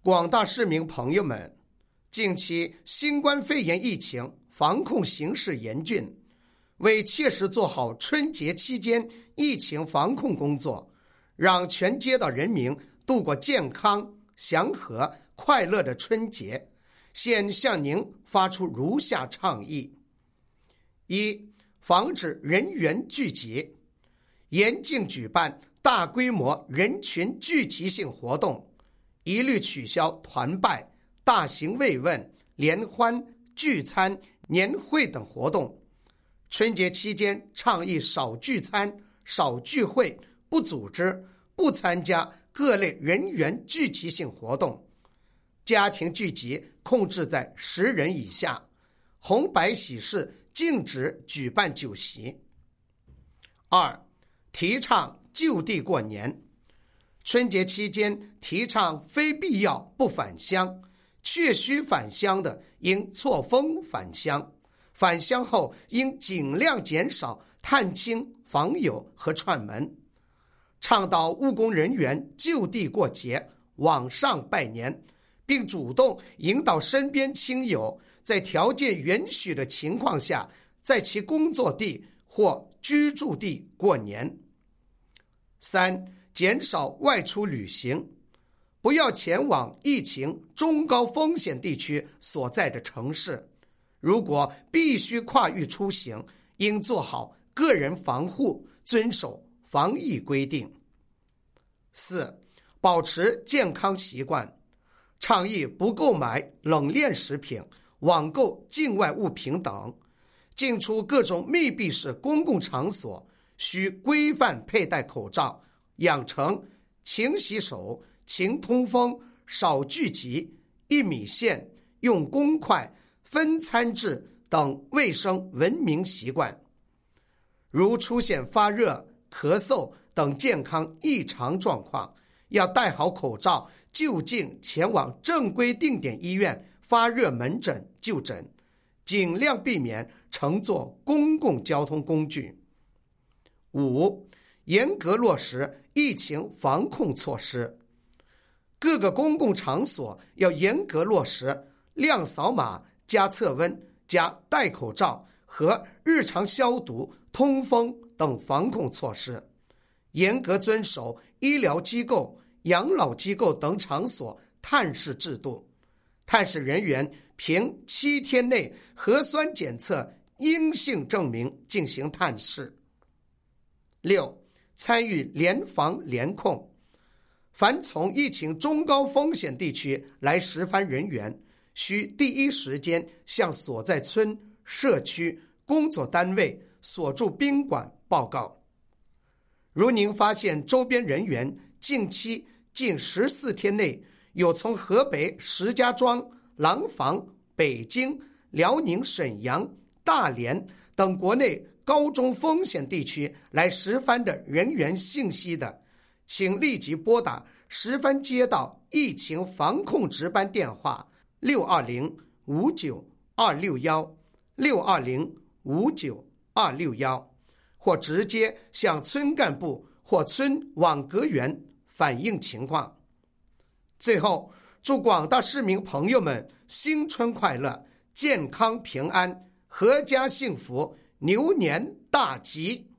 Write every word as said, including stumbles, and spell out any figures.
广大市民朋友们，近期新冠肺炎疫情防控形势严峻，为切实做好春节期间疫情防控工作，让全街道人民度过健康、祥和、快乐的春节，现向您发出如下倡议：一、防止人员聚集，严禁举办大规模人群聚集性活动，一律取消团拜、大型慰问、联欢、聚餐、年会等活动。春节期间倡议少聚餐、少聚会，不组织、不参加各类人员聚集性活动。家庭聚集控制在十人以下，红白喜事禁止举办酒席。二、提倡就地过年。春节期间提倡非必要不返乡，确需返乡的应错峰返乡，返乡后应尽量减少探亲访友和串门。倡导务工人员就地过节，网上拜年，并主动引导身边亲友在条件允许的情况下，在其工作地或居住地过年。三、减少外出旅行，不要前往疫情中高风险地区所在的城市。如果必须跨域出行，应做好个人防护，遵守防疫规定。四、保持健康习惯，倡议不购买冷链食品、网购境外物品等。进出各种密闭式公共场所，需规范佩戴口罩，养成勤洗手、勤通风、少聚集、一米线、用公筷、分餐制等卫生文明习惯。如出现发热、咳嗽等健康异常状况，要戴好口罩，就近前往正规定点医院发热门诊就诊，尽量避免乘坐公共交通工具。五、严格落实疫情防控措施，各个公共场所要严格落实亮扫码、加测温、加戴口罩和日常消毒、通风等防控措施，严格遵守医疗机构、养老机构等场所探视制度，探视人员凭七天内核酸检测阴性证明进行探视。六、参与联防联控，凡从疫情中高风险地区来拾番人员，需第一时间向所在村、社区、工作单位、所住宾馆报告。如您发现周边人员近期近十四天内有从河北石家庄、廊坊、北京、辽宁沈阳、大连等国内高中风险地区来拾番的人员信息的，请立即拨打拾番街道疫情防控值班电话六二零五九二六幺六二零五九二六幺，或直接向村干部或村网格员反映情况。最后，祝广大市民朋友们新春快乐，健康平安，阖家幸福，牛年大吉。